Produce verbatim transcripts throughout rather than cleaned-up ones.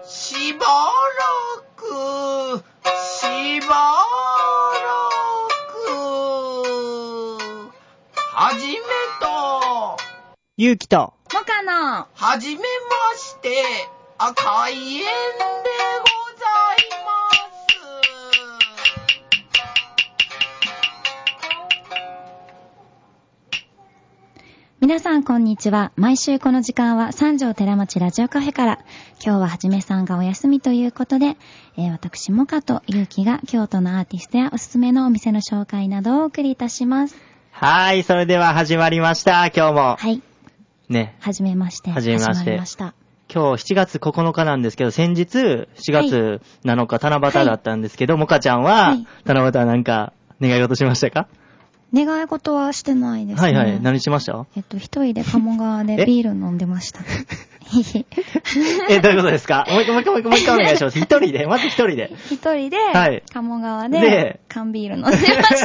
しばらくしばらくはじめとゆうきともかのはじめまして赤い円でござい皆さんこんにちは。毎週この時間は三条寺町ラジオカフェから、今日ははじめさんがお休みということで、えー、私もかとゆうきが京都のアーティストやおすすめのお店の紹介などをお送りいたします。 はい、それでは始まりました。今日もはいね、 はじめましてはじめまして始まりました。 今日しちがつここのかなんですけど、先日しがつなのか七夕だったんですけど、はい、もかちゃんは、はい、七夕なんか願い事しましたか？ 願い事はしてないですね。 はいはい。何しました？ えっと、一人で鴨川でビール飲んでました。 え、どういうことですか？もう一回、もう一回、もう一回お願いします。一人で、まず一人で。 一人で、はい、鴨川で、 で、 缶ビール飲んでました。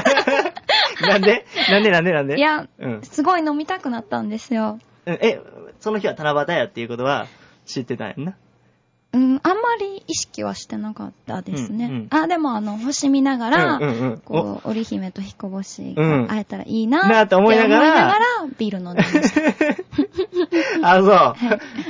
なんでなんでなんでなんでいや、うん、すごい飲みたくなったんですよ。 え、その日は七夕やっていうことは知ってたんやんな？ うん、あんまり意識はしてなかったですね。うんうん、あ、でもあの、星見ながら、うんうんうん、こう、織姫と彦星が会えたらいいな、うん、なって思いながら、ながらビール飲んでました。 あ、そう。はい、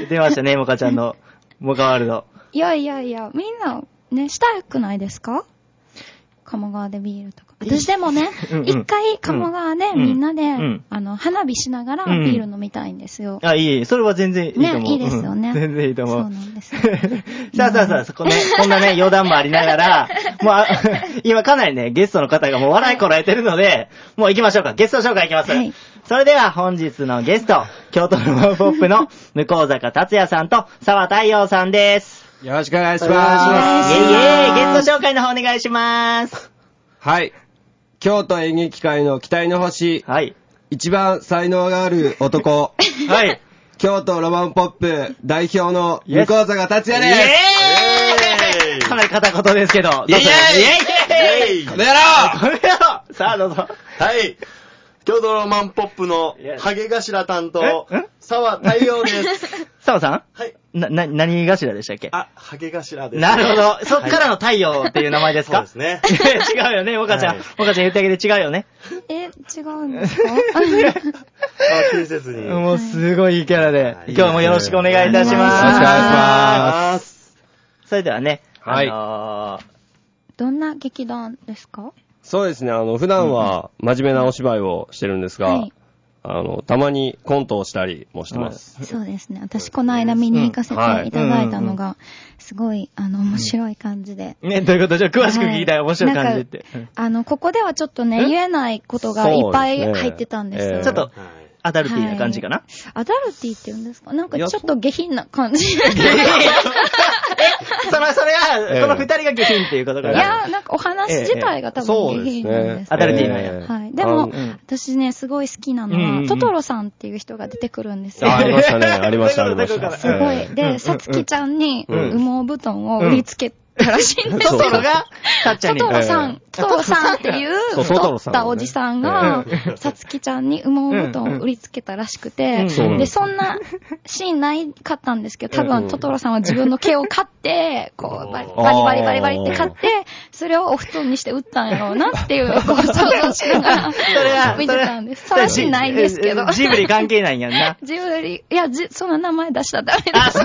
出ましたね、モカちゃんのモカワールド。 いやいやいや、みんな、ね、したくないですか？鴨川でビールとか。私でもね、うんうん、一回鴨川でみんなで、うん、あの、花火しながらビール飲みたいんですよ。 うん、あ、いい。それは全然いいと思う。 ね、いいですよね。 うん、全然いいと思う。 そうなんですよ、ね。 さあさあさあ、そこね、こんなね、余談もありながら、もう、今かなりね、ゲストの方がもう笑いこらえてるので、もう行きましょうか。ゲスト紹介行きます。はい。それでは本日のゲスト、京都ロマンポップの向坂達也さんと沢太陽さんです。 よろしくお願いします。 イェイイェイ、ゲスト紹介の方お願いします。 はい。京都演劇界の期待の星。はい。一番才能がある男。はい。京都ロマンポップ代表の向坂達也です。 イェーイかなり片言ですけど。 イェイイェイイェイイェイこの野郎この野郎さあどうぞ。 はい。京都ロマンポップのハゲ頭担当、沢太陽です。 沢さん？ はい。 な、な、何頭でしたっけ？ あ、ハゲ頭です。 なるほど。そっからの太陽っていう名前ですか？ そうですね。 違うよね、もかちゃん。もかちゃん言ってあげて違うよね。 え、違うんですか？ あ、気にせずに。 もうすごいいいキャラで、今日もよろしくお願いいたします。よろしくお願いします。 それではね、 はい。 あのー、 どんな劇団ですか？ そうですね、あの、普段は真面目なお芝居をしてるんですが、はい、あの、たまにコントをしたりもしてます。 そうですね。私、この間見に行かせていただいたのが、すごい、あの、面白い感じで。 ね、どういうこと？じゃあ、詳しく聞きたい。面白い感じって。 あの、ここではちょっとね、言えないことがいっぱい入ってたんですよ。 ちょっと、アダルティーな感じかな、はい、 アダルティーって言うんですか？なんかちょっと下品な感じ。えその、それは、えー、その二人が下品っていうことかな？ いや、なんかお話自体が多分下品なんです、ね。 アダルティーなんや。 はい。でも、うん、私ね、すごい好きなのは、うんうん、トトロさんっていう人が出てくるんですよ。 ありましたね。ありました、ありました。 すごい。で、さつきちゃんに羽毛布団を売りつけて、らしいんですよ。 トトロが、たっちゃんに。 トトロさん、トトロさんっていう、太ったおじさんが、さつきちゃんに羽毛布団を売りつけたらしくて、で、そんなシーンないかったんですけど、多分トトロさんは自分の毛を買って、こう、バリバリバリバリバリって買って、それをお布団にして売ったんやろうなっていう、こう、想像しながら見てたんです。そのシーンないんですけど。 ジブリ関係ないんやんな。 ジブリ、いや、その名前出したらダメです。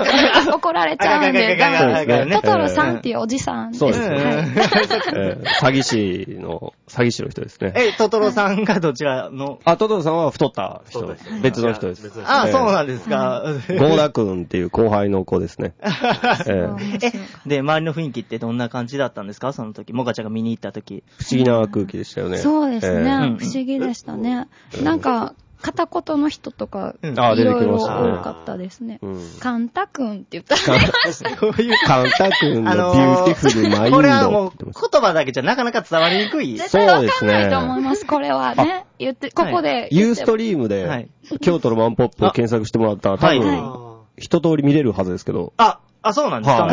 怒られちゃうんで、ダメです。トトロさんっていうおじさんです。 そうですね。はい、詐欺師の、詐欺師の人ですね。 え、トトロさんがどちらの？ あ、トトロさんは太った人です。別の人です。 あ、そうなんですか。 ゴーダ君っていう後輩の子ですね。 え、で、周りの雰囲気ってどんな感じだったんですか？その時、モカちゃんが見に行った時。 不思議な空気でしたよね。 そうですね。不思議でしたね。なんか、片言の人とか、いろいろ多かったですね。カンタ君って言ったらありました。 こういうカンタ君のビューティフルマインド。 これはもう言葉だけじゃなかなか伝わりにくい。 絶対わかんないと思います、これはね。言って、ここで。 ユーストリームで、京都ロマンポップを検索してもらったら、多分、一通り見れるはずですけど。 あ、あ、そうなんですか？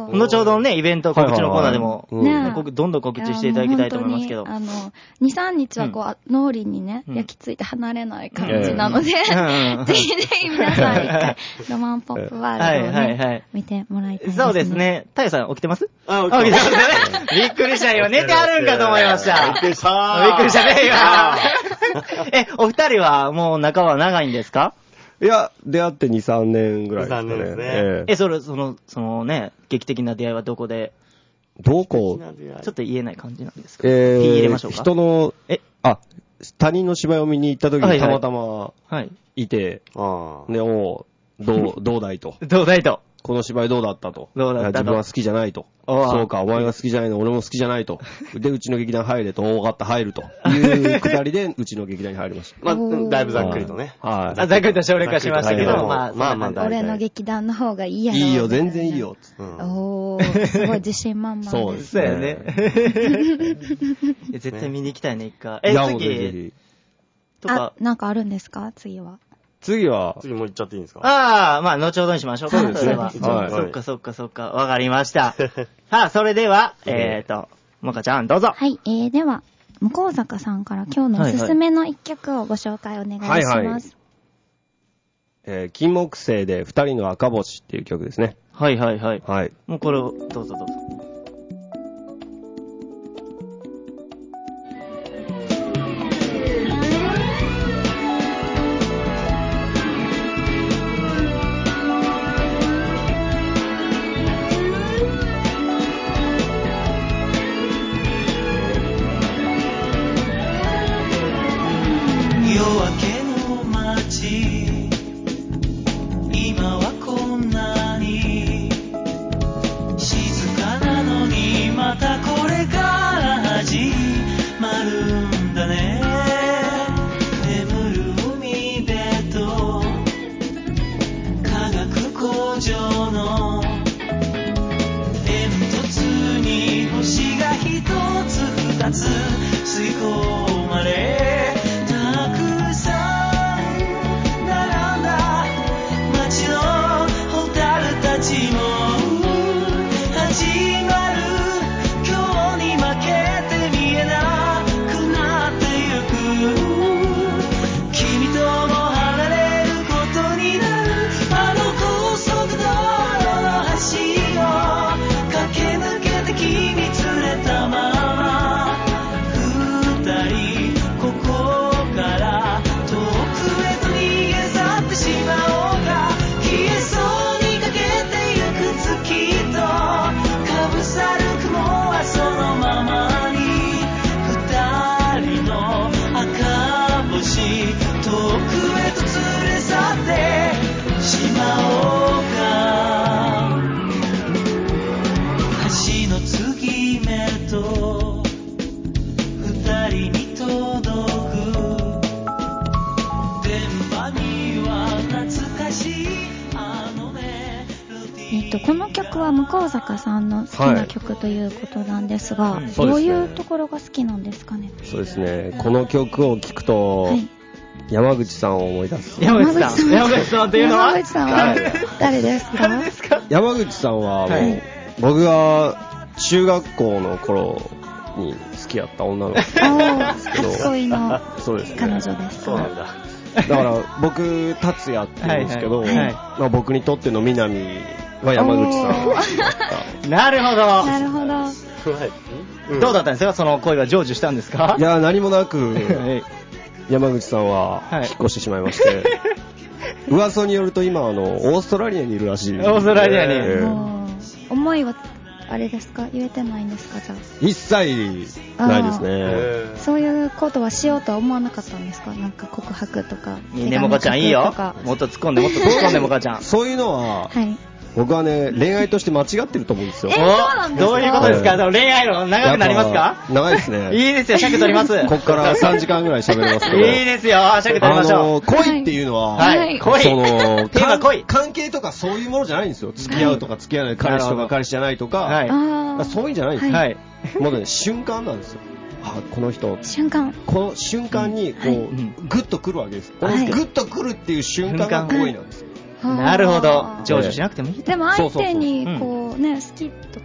後ほどのね、イベント告知のコーナーでも、ね、どんどん告知していただきたいと思いますけど。 あの、に、さんにちはこう、脳裏にね、焼き付いて離れない感じなので、ぜひぜひ皆さん一回、ロマンポップワールドをね、見てもらいたいですね。 そうですね。太陽さん起きてます？ あ、起きてます。 びっくりした。今寝てあるんかと思いました。 びっくりした。 びっくりしたね、今。え、お二人はもう仲は長いんですか？ いや、出会ってに、さんねんぐらいですかね。 に、さんねんですね。 ええ、それ、その、そのね、劇的な出会いはどこで？ どこ？ ちょっと言えない感じなんですか？ えー、 P 入れましょうか。 人の、え、あ、他人の芝居を見に行った時にたまたま、はい。いて、 はい、 ね、おう、どう、どうだいと。 どうだいと。 この芝居どうだったと。 どうだったと。 自分は好きじゃないと。そうか、お前が好きじゃないの、俺も好きじゃないと。で、うちの劇団入れと、分かった、入ると。いうくだりで、うちの劇団に入りました。 まあ、だいぶざっくりとね。 はい。ざっくりと省略化しましたけど、まあ、 まあまあ、 俺の劇団の方がいいやろ。 いいよ、全然いいよ。 おー、すごい自信満々。 そうですよね。絶対見に行きたいね、一回。え、次。 とか。なんかあるんですか、次は。 次は、 次もう行っちゃっていいんですか？ ああ、まあ、後ほどにしましょうか。 そうですね。 はい。そっかそっかそっか。わかりました。さあ、それでは、えーと、もかちゃん、どうぞ。 はい、えー、では、向坂さんから今日のおすすめの一曲をご紹介お願いします。はいはい、 えー、金木犀で二人の赤星っていう曲ですね。 はいはいはい。 はい。 もうこれを、どうぞどうぞ。この曲は向坂さんの好きな曲ということなんですが、はい、どういうところが好きなんですかね。 そうですね、この曲を聴くと、はい、山口さんを思い出す。 山口さん山口さんというのは山口さんは誰ですか？ 山口さんはもう、はい、僕が中学校の頃に好きやった女の子なんですけど、 初恋のそうですね、 彼女ですか？ そうなんだ。だから僕達也って言うんですけど、はいはいはい、まあ、僕にとっての南は山口さん。 なるほど。 なるほど。 うん、どうだったんですか、その恋は成就したんですか？ いや、何もなく、山口さんは引っ越してしまいまして、はい、噂によると今あのオーストラリアにいるらしい。 オーストラリアに。えー、思いはあれですか、言えてないんですか？じゃあ一切ないですね。 そういうことはしようとは思わなかったんですか？なんか告白とか。 いいね、もかちゃんいいよ。もっと突っ込んでもっと突っ込んでもかちゃん。 そういうのは、はい、僕はね、恋愛として間違ってると思うんですよ。 え、そうなんですか？ どういうことですか？はい、恋愛の長くなりますか？ 長いですね。 いいですよ、尺取ります。 こっからさんじかんぐらい喋れますけど。 いいですよ、尺取りましょう。あの、 恋っていうのは、 はい、恋。 その、 テーマ恋。 関係とかそういうものじゃないんですよ。付き合うとか付き合わない、彼氏とか彼氏じゃないとか、はい、そういうんじゃないんですよ。はい。もうね、瞬間なんですよ。あ、この人。 瞬間。 この瞬間に、こう、うん、グッと来るわけです。このグッと来るっていう瞬間が恋なんですよ。 なるほど。成就しなくてもいい。 でも相手にこうね、好きっ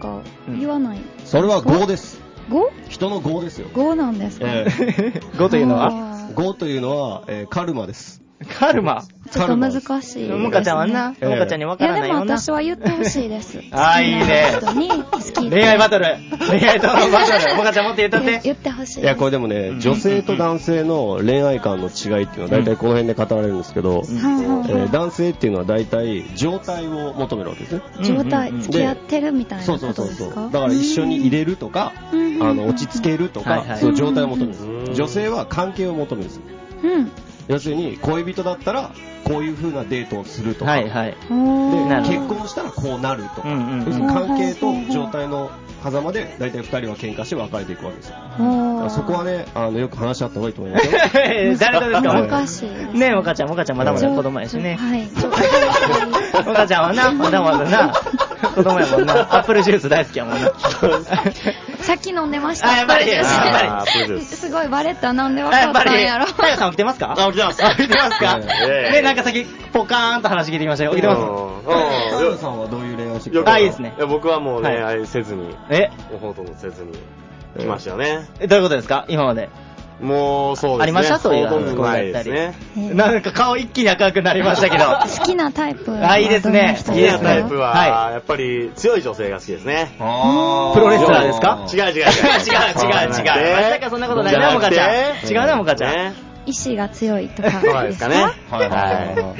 か言わない。 それは業です。 業？ 人の業ですよ。 業なんですか？ えー、業というのは業というのは、えー、カルマです。 カルマちょっと難しい。 もかちゃんはな、もかちゃんに分からないよな。 いやでも私は言ってほしいです。 あーいいね。恋愛バトル。恋愛討論バトル。もかちゃんもっと言っとって。 言ってほしい。 いや、これでもね、女性と男性の恋愛観の違いっていうのは大体この辺で語られるんですけど、男性っていうのは大体状態を求めるわけですね。 状態、付き合ってるみたいなことですか？そうそうそう。 だから一緒に入れるとか、あの、落ち着けるとか、そういう状態を求めるんです。女性は関係を求めるんです。うん。要するに恋人だったらこういう風なデートをするとか、はいはい、で結婚したらこうなるとか、うんうん、要するに関係と状態の狭間で大体ふたりは喧嘩して別れていくわけですよ。そこはね、あのよく話し合った方がいいと思いますよ。 誰とですか？ おかしいですねえ、もかちゃん、もかちゃんまだまだ子供やしね。はい。もかちゃんはな、まだまだな、子供やもんな。アップルジュース大好きやもんな。 さっき飲んでました。 あ、やっぱり。やっぱり。すごいバレた。なんでわかったんやろ。 タヤさん起きてますか？ あ、起きてます。 起きてますか？ね、なんか先、ポカーンと話聞いてきましたよ。起きてます。 タヤさんはどういう恋愛してきた？あ、いいですね。 僕はもう恋愛せずに、 えほとんどせずに来ましたよね。 え、どういうことですか？今まで。 もう、そうですね。 ありました？そういうことないですね。 なんか顔一気に赤くなりましたけど。 好きなタイプは？ あ、いいですね。 好きなタイプは、やっぱり強い女性が好きですね。 プロレスラーですか？ 違う違う違う。違う違う違う。 まさかそんなことないな、もかちゃん。違うな、もかちゃん。 意志が強いとかですか？はいはい。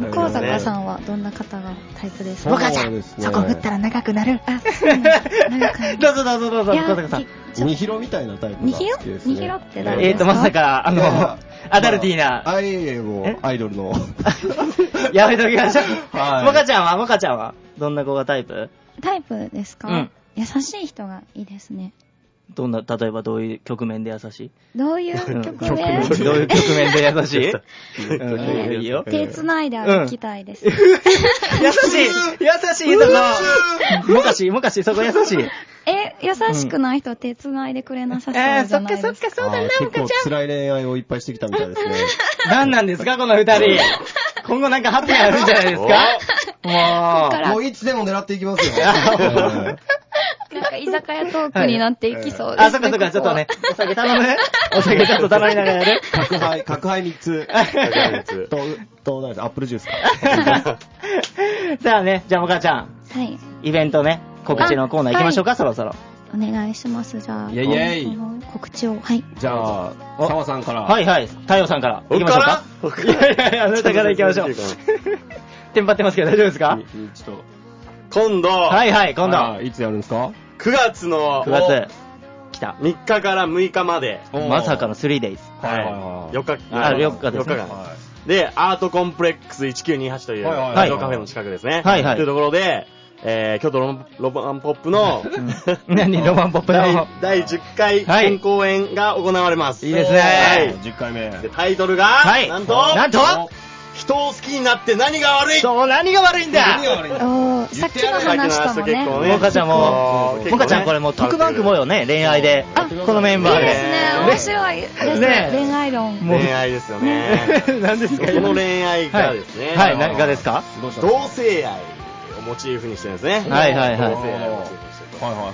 向坂さんはどんな方がタイプですか？もかちゃん、そこ振ったら長くなる。あ、長くなる。 どうぞどうぞどうぞ、向坂さん。 にひろみたいなタイプが好きですね。 にひろって誰ですか？ えーと、まさか、あの、アダルティーな。 あいえもアイドルの。 やめときましょう。もかちゃんは、もかちゃんは、どんな子がタイプ？ タイプですか？うん。優しい人がいいですね。 どんな、例えばどういう局面で優しい？ どういう局面？ どういう局面で優しい？いいよ。 手繋いで歩きたいです。 優しい優しいとこ。もかし、もかし、そこ優しい。 え、優しくない人は手繋いでくれなさそうじゃないですか。 えー、そっかそっか、そうだな、もかちゃん。 結構辛い恋愛をいっぱいしてきたみたいですね。 何なんですか、この二人。今後なんかハッピーあるんじゃないですか？ もう、もういつでも狙っていきますよ。 なんか居酒屋トークになっていきそうです。 あ、そっかそっか、ちょっとね、お酒頼む？お酒ちょっと頼みながらやる？ 角杯、角杯みっつ。角杯みっつ。と、と、何ですか、アップルジュースか。 さあね、じゃあもかちゃん。 はい。 イベントね、告知のコーナー行きましょうか、そろそろ。 お願いします、じゃあ。 イェイイェイ。 告知を。はい。 じゃあ、澤さんから。 はいはい、太陽さんから。行きましょうか。いやいやいや、あなたから行きましょう。テンパってますけど大丈夫ですか？ ちょっと。今度。 はいはい、今度。 いつやるんですか？ くがつの。 くがつ。来た。 みっかからむいかまで。 まさかのスリーデイズ。 はい。よっか。 あ、よっかですね。 よっかかん。で、アートコンプレックスせんきゅうひゃくにじゅうはちという、ラジオカフェの近くですね。はいはい。というところで、えー、京都ロマンポップの、 何ロマンポップのだいじゅっかい本公演が行われます。 いいですね。 はい。 じゅっかいめ。 で、タイトルが、はい。なんと、 なんと、 人を好きになって何が悪い？ そう、何が悪いんだ？ 何が悪いんだ？ おー、さっきの話ともね。 もかちゃんも、もかちゃんこれもう特番組もよね、恋愛で。このメンバーで。 いいですね、面白いですね。恋愛論。 恋愛ですよね。 何ですか？ この恋愛がですね。 はい、何がですか？ 同性愛をモチーフにしてるんですね。 はいはいはい。 同性愛をモチーフにしてる。 はいはいはい。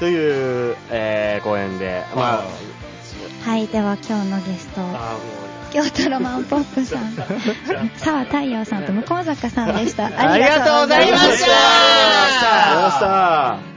という、えー、公演で、まあ。 はい、では今日のゲスト。京都ロマンポップさん、澤太陽さんと向坂さんでした。 ありがとうございました。 ありがとうございました。